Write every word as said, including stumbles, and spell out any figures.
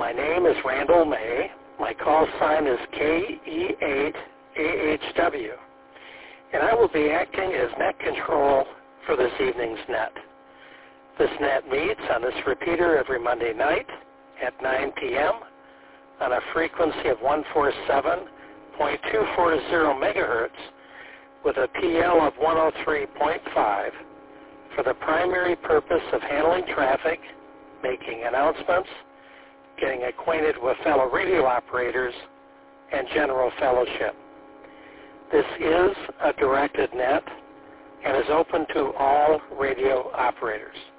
My name is Randall May. My call sign is K E eight A H W, and I will be acting as net control for this evening's net. This net meets on this repeater every Monday night at nine p.m. on a frequency of one forty-seven point two four zero megahertz with a P L of one oh three point five for the primary purpose of handling traffic, making announcements, getting acquainted with fellow radio operators, and general fellowship. This is a directed net and is open to all radio operators.